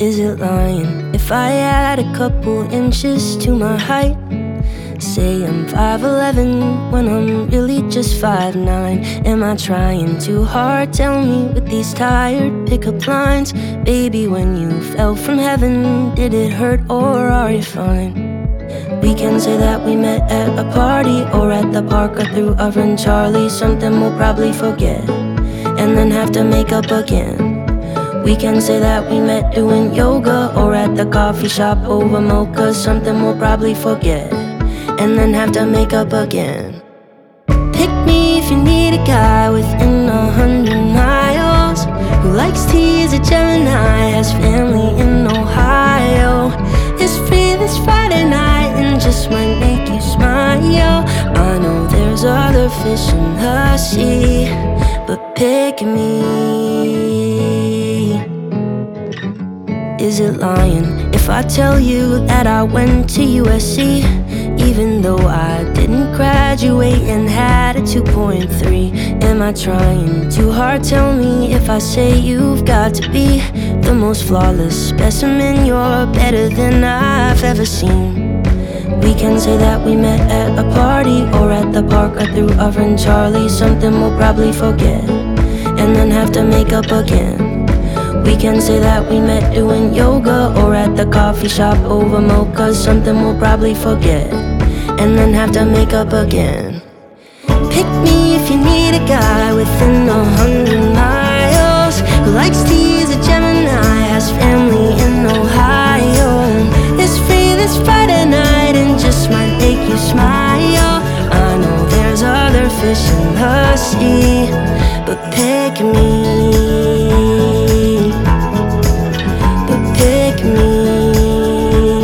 Is it lying if I add a couple inches to my height? Say I'm 5'11" when I'm really just 5'9". Am I trying too hard? Tell me with these tired pickup lines. Baby, when you fell from heaven, did it hurt or are you fine? We can say that we met at a party or at the park or through our friend Charlie. Something we'll probably forget and then have to make up again. We can say that we met doing yoga or at the coffee shop over mocha. Something we'll probably forget and then have to make up again. Pick me if you need a guy within 100 miles who likes tea, is a Gemini, has family in Ohio, is free this Friday night and just might make you smile. I know there's other fish in the sea, but pick me. Is it lying if I tell you that I went to USC? Even though I didn't graduate and had a 2.3. Am I trying too hard? Tell me if I say you've got to be the most flawless specimen. You're better than I've ever seen. We can say that we met at a party or at the park or through our friend Charlie. Something we'll probably forget and then have to make up again. We can say that we met doing yoga or at the coffee shop over mocha. Something we'll probably forget and then have to make up again. Pick me if you need a guy within 100 miles who likes tea, is a Gemini, has family in Ohio, is free this Friday night and just might make you smile. I know there's other fish in the sea, but pick me. Pick me.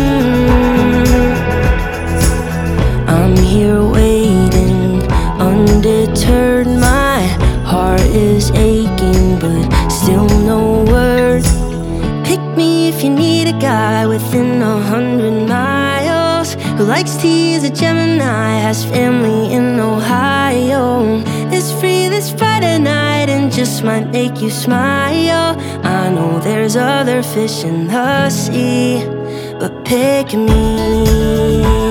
I'm here waiting, undeterred. My heart is aching, but still no word. Pick me if you need a guy within 100 miles who likes tea, is a Gemini, has family in Ohio, is free this Friday night and just might make you smile. I know there's other fish in the sea, but pick me.